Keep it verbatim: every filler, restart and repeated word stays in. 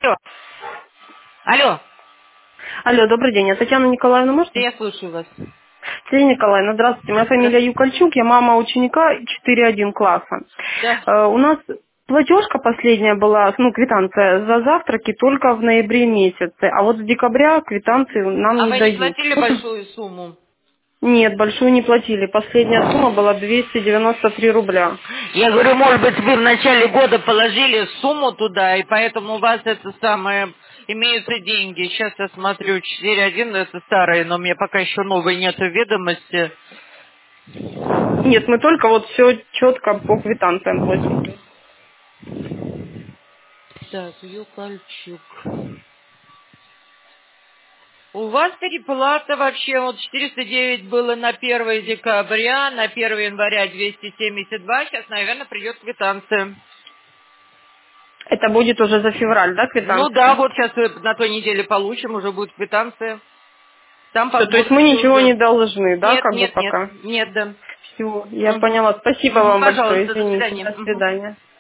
Алло. Алло. Алло, добрый день. А Татьяна Николаевна Да, можно? я слушаю вас. Татьяна Николаевна, здравствуйте. Моя фамилия Здравствуйте. Юкальчук, я мама ученика четыре один класса. Да. Э, У нас платежка последняя была, ну, квитанция за завтраки только в ноябре месяце, а вот с декабря квитанции нам А не вы не дают. платили большую сумму? Нет, большую не платили. Последняя сумма была двести девяносто три рубля. Я говорю, может быть, вы в начале года положили сумму туда, и поэтому у вас это самое, имеются деньги. Сейчас я смотрю, четыре один это старые, но у меня пока еще новой нет ведомости. Нет, мы только вот все четко по квитанциям платим. Так, Юкальчук. У вас переплата вообще, вот четыреста девять было на первое декабря, на первое января двести семьдесят два, сейчас, наверное, придет квитанция. Это будет уже за февраль, да, Ну да, квитанция? вот сейчас на той неделе получим, уже будет квитанция. Там Все, то есть мы посмотрите ничего не уже. должны, да, Нет, как бы нет, нет, пока? нет, да. Все, я Мгм. поняла. Спасибо Мгм, вам большое, пожалуйста, до извините. свидания. До Мгм. свидания.